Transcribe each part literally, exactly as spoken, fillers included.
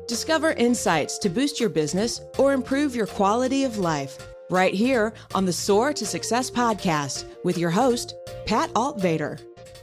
Discover insights to boost your business or improve your quality of life right here on the Soar to Success podcast with your host, Pat Altvader.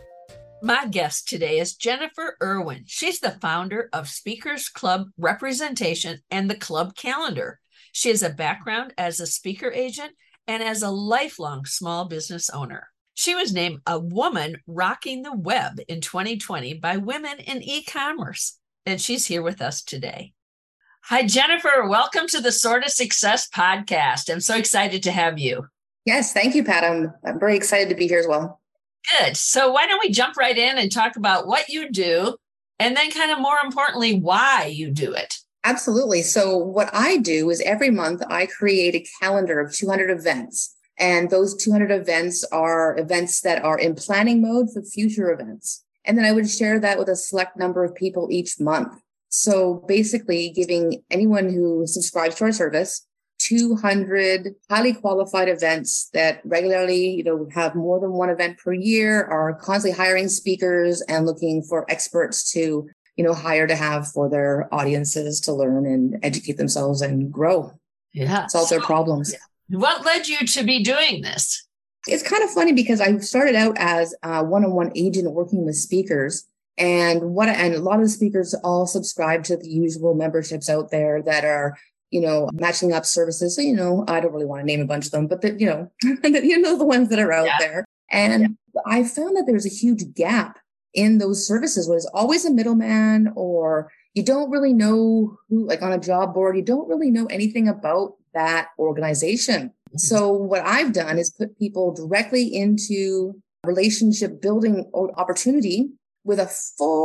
My guest today is Jennifer Irwin. She's the founder of Speakers Club Representation and the Club Calendar. She has a background as a speaker agent and as a lifelong small business owner. She was named a woman rocking the web in twenty twenty by Women in E-commerce, and she's here with us today. Hi, Jennifer. Welcome to the Soar to Success podcast. I'm so excited to have you. Yes, thank you, Pat. I'm, I'm very excited to be here as well. Good. So why don't we jump right in and talk about what you do, and then kind of more importantly, why you do it? Absolutely. So what I do is every month I create a calendar of two hundred events. And those two hundred events are events that are in planning mode for future events. And then I would share that with a select number of people each month. So basically giving anyone who subscribes to our service two hundred highly qualified events that regularly, you know, have more than one event per year, are constantly hiring speakers and looking for experts to, you know, hire to have for their audiences to learn and educate themselves and grow. Yeah. Solve their problems. What led you to be doing this? It's kind of funny because I started out as a one-on-one agent working with speakers, and what and a lot of the speakers all subscribe to the usual memberships out there that are, you know, matching up services. So, you know, I don't really want to name a bunch of them, but the, you know, you know, the ones that are out yeah. there. And yeah. I found that there's a huge gap in those services where there's always a middleman, or you don't really know who, like on a job board, you don't really know anything about that organization. Mm-hmm. So what I've done is put people directly into relationship building opportunity with a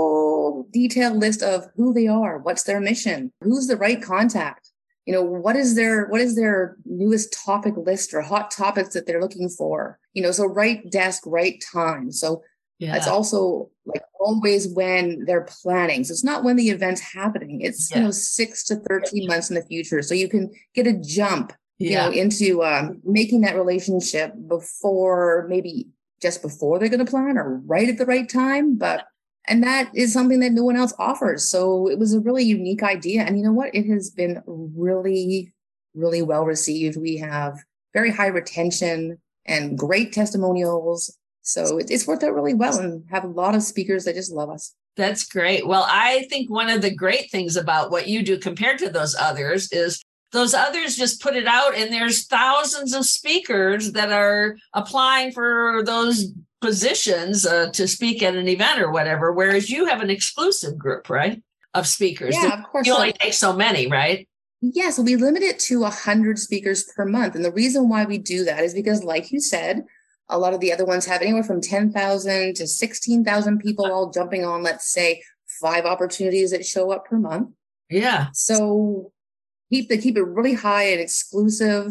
full detailed list of who they are, what's their mission, who's the right contact, you know, what is their, what is their newest topic list or hot topics that they're looking for, you know, so right desk, right time. So yeah. It's also like always when they're planning. So it's not when the event's happening. It's, yeah. you know, six to thirteen yeah. months in the future. So you can get a jump, yeah. you know, into um, making that relationship before, maybe just before they're going to plan or right at the right time. But, and that is something that no one else offers. So it was a really unique idea. And you know what? It has been really, really well received. We have very high retention and great testimonials. So it's worked out really well and have a lot of speakers that just love us. That's great. Well, I think one of the great things about what you do compared to those others is those others just put it out and there's thousands of speakers that are applying for those positions uh, to speak at an event or whatever, whereas you have an exclusive group, right, of speakers. Yeah, of course. You only take so many, right? Yeah, so we limit it to one hundred speakers per month. And the reason why we do that is because, like you said, a lot of the other ones have anywhere from ten thousand to sixteen thousand people all jumping on, let's say, five opportunities that show up per month. Yeah. So keep the keep it really high and exclusive.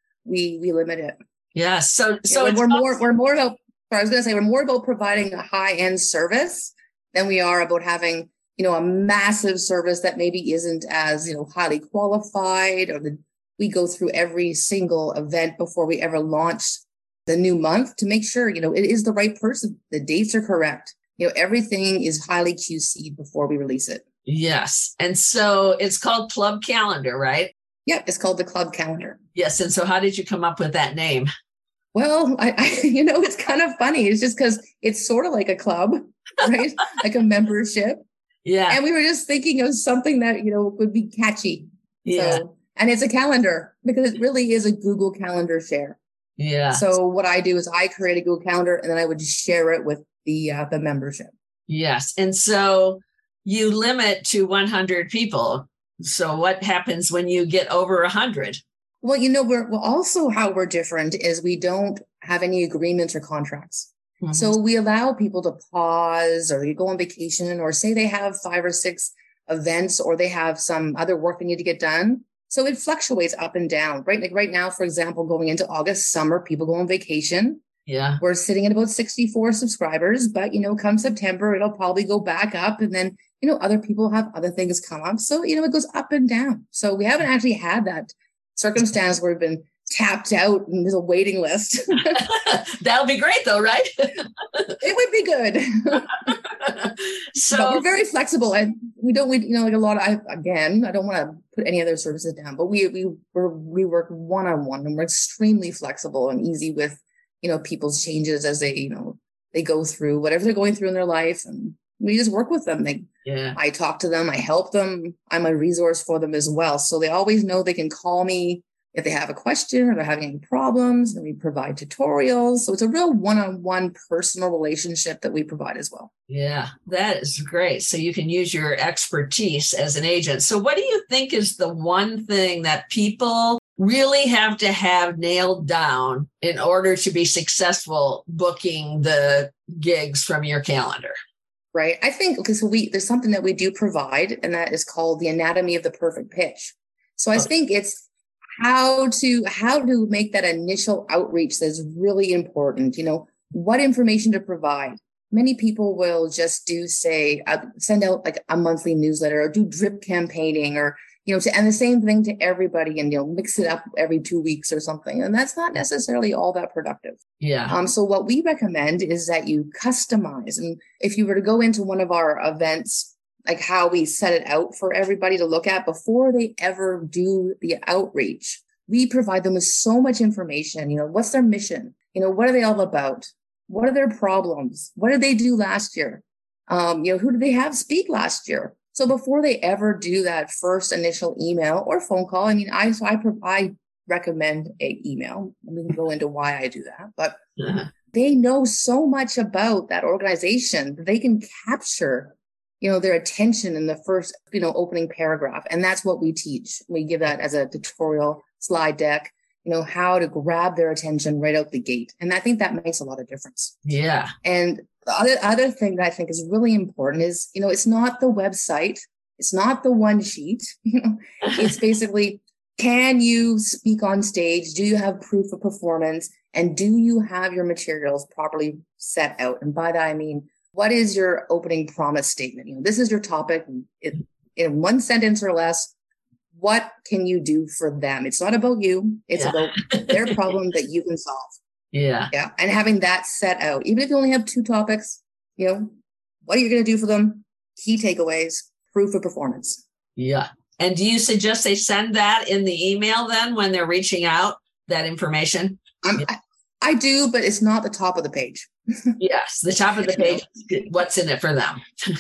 We we limit it. Yeah. So so yeah, we're more we're more about. Sorry, I was going to say we're more about providing a high end service than we are about having, you know, a massive service that maybe isn't as, you know, highly qualified, or the, we go through every single event before we ever launch the new month to make sure, you know, it is the right person. The dates are correct. You know, everything is highly Q C'd before we release it. Yes. And so it's called Club Calendar, right? Yep. It's called the Club Calendar. Yes. And so how did you come up with that name? Well, I, I you know, it's kind of funny. It's just because it's sort of like a club, right? Like a membership. Yeah. And we were just thinking of something that, you know, would be catchy. Yeah. So, and it's a calendar because it really is a Google Calendar share. Yeah. So what I do is I create a Google Calendar and then I would just share it with the uh, the membership. Yes. And so you limit to one hundred people. So what happens when you get over one hundred? Well, you know, we're well, also how we're different is we don't have any agreements or contracts. Mm-hmm. So we allow people to pause or you go on vacation or say they have five or six events or they have some other work they need to get done. So it fluctuates up and down, right? Like right now, for example, going into August, summer, people go on vacation. Yeah. We're sitting at about sixty-four subscribers, but, you know, come September, it'll probably go back up. And then, you know, other people have other things come up. So, you know, it goes up and down. So we haven't actually had that circumstance where we've been tapped out and there's a waiting list. That'll be great though, right? It would be good. So but we're very flexible, and we don't, we, you know, like a lot of, I, again, I don't want to put any other services down, but we, we, we're, we work one-on-one, and we're extremely flexible and easy with, you know, people's changes as they, you know, they go through whatever they're going through in their life, and we just work with them. They, yeah. I talk to them, I help them. I'm a resource for them as well. So they always know they can call me if they have a question or they're having any problems, and we provide tutorials. So it's a real one-on-one personal relationship that we provide as well. Yeah, that is great. So you can use your expertise as an agent. So what do you think is the one thing that people really have to have nailed down in order to be successful booking the gigs from your calendar? Right. I think, okay, so we, there's something that we do provide, and that is called the anatomy of the perfect pitch. So I Okay. think it's how to, how to make that initial outreach that's really important. You know, what information to provide. Many people will just do, say, uh, send out like a monthly newsletter, or do drip campaigning, or, you know, to, and the same thing to everybody, and, you know, mix it up every two weeks or something. And that's not necessarily all that productive. Yeah. Um, so what we recommend is that you customize. And if you were to go into one of our events, like how we set it out for everybody to look at before they ever do the outreach, we provide them with so much information. You know, what's their mission? You know, what are they all about? What are their problems? What did they do last year? Um, you know, who did they have speak last year? So before they ever do that first initial email or phone call, I mean, I, so I, I recommend a email. We can go into why I do that, but Uh-huh. they know so much about that organization that they can capture, you know, their attention in the first, you know, opening paragraph. And that's what we teach. We give that as a tutorial slide deck, you know, how to grab their attention right out the gate. And I think that makes a lot of difference. Yeah. And the other, other thing that I think is really important is, you know, it's not the website. It's not the one sheet. You know, it's basically, can you speak on stage? Do you have proof of performance? And do you have your materials properly set out? And by that, I mean, what is your opening promise statement? You know, this is your topic. In, in one sentence or less, what can you do for them? It's not about you. It's Yeah. about their problem that you can solve. Yeah. Yeah. And having that set out, even if you only have two topics, you know, what are you going to do for them? Key takeaways, proof of performance. Yeah. And do you suggest they send that in the email then when they're reaching out, that information? I'm, I, I do, but it's not the top of the page. Yes. The top of the page, what's in it for them?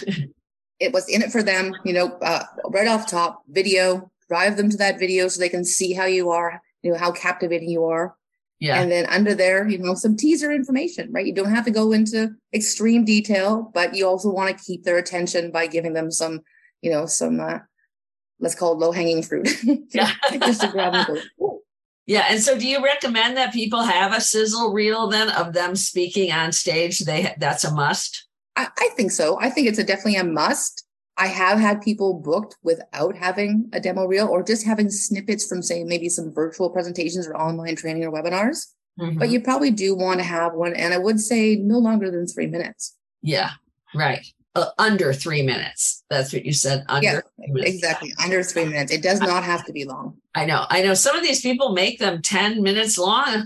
It was in it for them, you know, uh, right off top, video, drive them to that video so they can see how you are, you know, how captivating you are. Yeah. And then under there, you know, some teaser information, right? You don't have to go into extreme detail, but you also want to keep their attention by giving them some, you know, some, uh, let's call it low hanging fruit. Yeah. Just to grab them. Go, Yeah. And so do you recommend that people have a sizzle reel then of them speaking on stage? They that's a must? I, I think so. I think it's a definitely a must. I have had people booked without having a demo reel, or just having snippets from, say, maybe some virtual presentations or online training or webinars. Mm-hmm. But you probably do want to have one. And I would say no longer than three minutes. Yeah. Right. Uh, under three minutes. That's what you said. Under Yeah, three minutes. exactly. Under three minutes. It does not have to be long. I know. I know. Some of these people make them ten minutes long.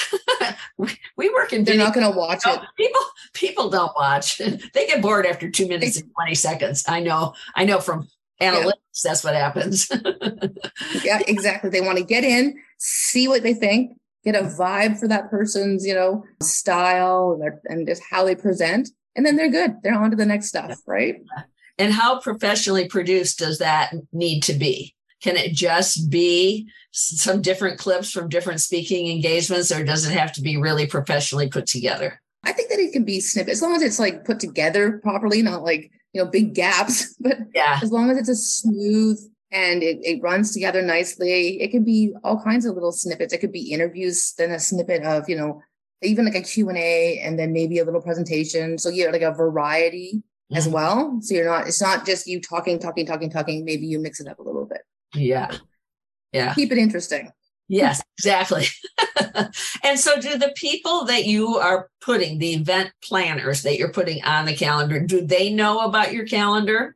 we, we work in They're video. not going to watch it. People, people don't watch. They get bored after two minutes and twenty seconds. I know. I know from analytics, yeah. That's what happens. Yeah, exactly. They want to get in, see what they think, get a vibe for that person's, you know, style and, their, and just how they present. And then they're good. They're on to the next stuff, right? And how professionally produced does that need to be? Can it just be some different clips from different speaking engagements, or does it have to be really professionally put together? I think that it can be snippets, as long as it's like put together properly, not like, you know, big gaps, but yeah. As long as it's a smooth and it, it runs together nicely, it can be all kinds of little snippets. It could be interviews, then a snippet of, you know, even like a Q and A, and then maybe a little presentation. So you're like a variety mm-hmm. as well. So you're not, it's not just you talking, talking, talking, talking. Maybe you mix it up a little bit. Yeah. Yeah. Keep it interesting. Yes, exactly. And so do the people that you are putting, the event planners that you're putting on the calendar, do they know about your calendar?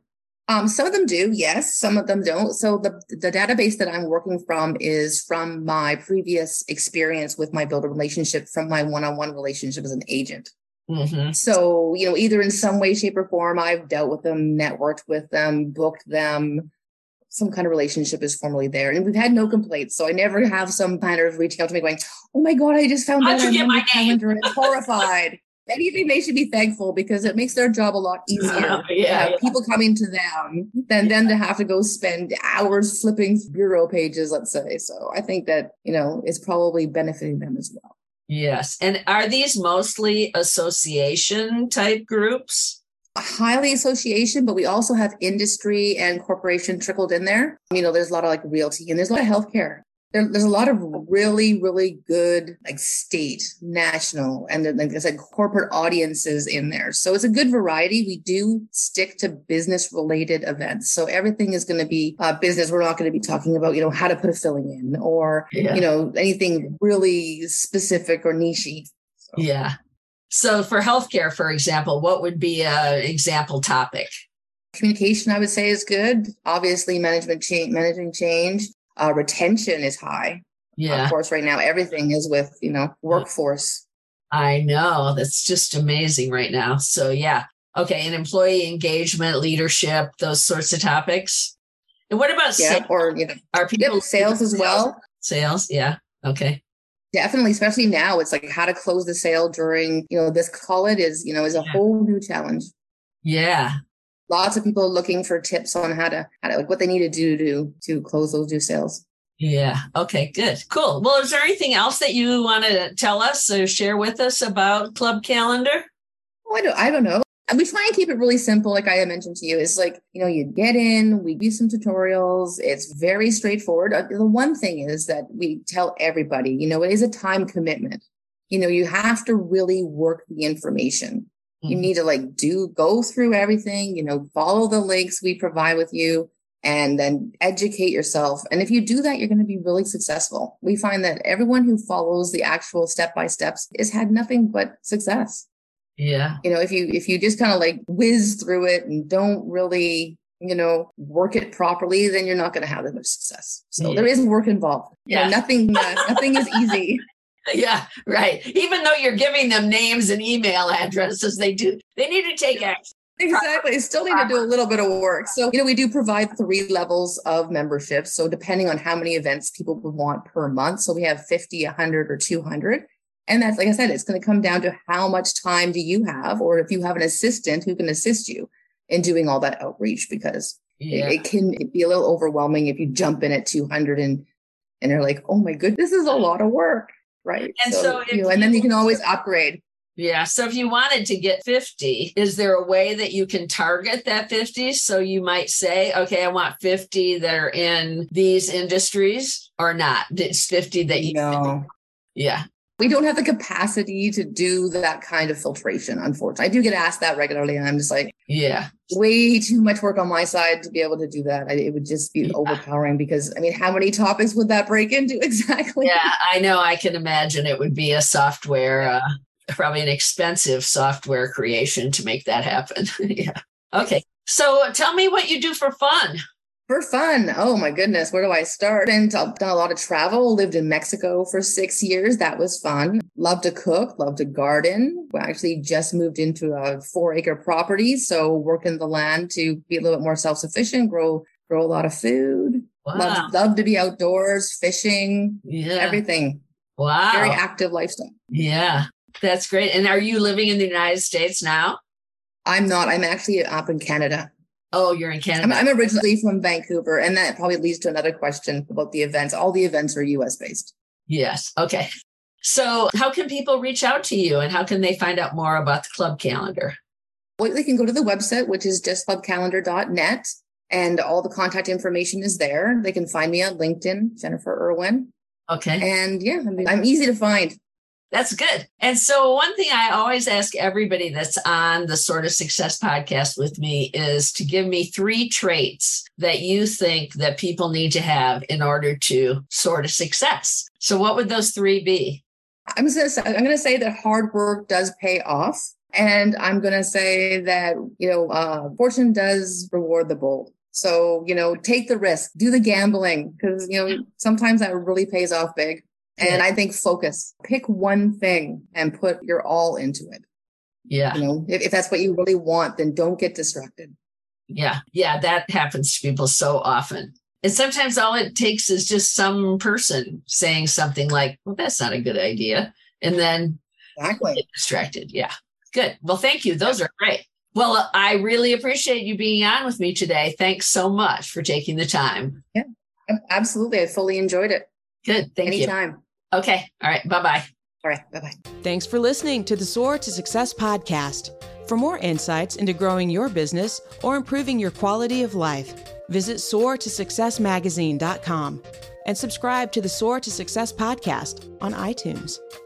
Um, some of them do, yes. Some of them don't. So the, the database that I'm working from is from my previous experience with my builder relationship, from my one-on-one relationship as an agent. Mm-hmm. So, you know, either in some way, shape, or form, I've dealt with them, networked with them, booked them. Some kind of relationship is formally there. And we've had no complaints. So I never have some planners reaching out to me going, oh my God, I just found How'd out you I'm get on my your calendar and horrified. Anything, they should be thankful because it makes their job a lot easier Uh, to yeah, have yeah. people coming to them than Yeah. them to have to go spend hours flipping bureau pages, let's say. So I think that, you know, it's probably benefiting them as well. Yes. And are these mostly association type groups? Highly association, but we also have industry and corporation trickled in there. You know, there's a lot of like realty and there's a lot of healthcare. There, there's a lot of really, really good like state, national, and then, like I said, corporate audiences in there. So it's a good variety. We do stick to business related events. So everything is going to be uh, business. We're not going to be talking about, you know, how to put a filling in or, Yeah. you know, anything really specific or niche-y. So. Yeah. So for healthcare, for example, what would be an example topic? Communication, I would say, is good. Obviously, management change, managing change. Uh, retention is high. Yeah. Of course, right now, everything is with, you know, workforce. I know. That's just amazing right now. So, yeah. Okay. And employee engagement, leadership, those sorts of topics. And what about Yeah. sales? Or, you know, Are people yep, sales as well? Sales. Yeah. Okay. Definitely. Especially now, it's like how to close the sale during, you know, this call it is, you know, is a Yeah. whole new challenge. Yeah. Lots of people looking for tips on how to, how to, like what they need to do to, to close those new sales. Yeah. Okay, good. Cool. Well, is there anything else that you want to tell us or share with us about Club Calendar? Oh, I don't, I don't know. And we try and keep it really simple. Like I mentioned to you, it's like, you know, you get in, we do some tutorials. It's very straightforward. Uh, The one thing is that we tell everybody, you know, it is a time commitment. You know, you have to really work the information. You need to like do, go through everything, you know, follow the links we provide with you and then educate yourself. And if you do that, you're going to be really successful. We find that everyone who follows the actual step-by-steps has had nothing but success. Yeah. You know, if you, if you just kind of like whiz through it and don't really, you know, work it properly, then you're not going to have that much success. So Yeah. there is work involved. You Yeah. know, nothing, uh, nothing is easy. Yeah, right. Even though you're giving them names and email addresses, they do, they need to take action. Exactly. Still need to do a little bit of work. So, you know, we do provide three levels of membership. So depending on how many events people would want per month. So we have fifty, one hundred, or two hundred. And that's, like I said, it's going to come down to how much time do you have, or if you have an assistant who can assist you in doing all that outreach, because Yeah. it, it can be a little overwhelming if you jump in at two hundred and, and they're like, oh my goodness, this is a lot of work. Right. And so if you know, and then you- you can always upgrade. Yeah. So if you wanted to get fifty, is there a way that you can target that fifty? So you might say, okay, I want fifty that are in these industries or not. It's fifty that you No. Yeah. We don't have the capacity to do that kind of filtration, unfortunately. I do get asked that regularly, and I'm just like, Yeah. way too much work on my side to be able to do that. I, it would just be Yeah. overpowering because, I mean, how many topics would that break into exactly? Yeah. I know. I can imagine it would be a software, uh, probably an expensive software creation to make that happen. Yeah. Okay. So tell me what you do for fun. For fun. Oh my goodness. Where do I start? And I've done a lot of travel, lived in Mexico for six years. That was fun. Love to cook, love to garden. We actually just moved into a four acre property. So working the land to be a little bit more self-sufficient, grow, grow a lot of food. Wow. Love, love to be outdoors, fishing, Yeah. everything. Wow. Very active lifestyle. Yeah. That's great. And are you living in the United States now? I'm not. I'm actually up in Canada. Oh, you're in Canada. I'm, I'm originally from Vancouver, and that probably leads to another question about the events. All the events are U S based. Yes. Okay. So how can people reach out to you and how can they find out more about the club calendar? Well, they can go to the website, which is just club calendar dot net, and all the contact information is there. They can find me on LinkedIn, Jennifer Irwin. Okay. And yeah, I mean, I'm easy to find. That's good. And so one thing I always ask everybody that's on the Sort of Success podcast with me is to give me three traits that you think that people need to have in order to sort of success. So what would those three be? I'm just gonna say, I'm going to say that hard work does pay off. And I'm going to say that, you know, uh, fortune does reward the bold. So, you know, take the risk, do the gambling, because, you know, sometimes that really pays off big. And I think focus, pick one thing and put your all into it. Yeah. You know, if, if that's what you really want, then don't get distracted. Yeah. Yeah. That happens to people so often. And sometimes all it takes is just some person saying something like, well, that's not a good idea. And then exactly. get distracted. Yeah. Good. Well, thank you. Those yeah. are great. Well, I really appreciate you being on with me today. Thanks so much for taking the time. Yeah, absolutely. I fully enjoyed it. Good. Thank Anytime. you. Anytime. Okay. All right. Bye-bye. All right. Bye-bye. Thanks for listening to the Soar to Success podcast. For more insights into growing your business or improving your quality of life, visit soar to success magazine dot com and subscribe to the Soar to Success podcast on iTunes.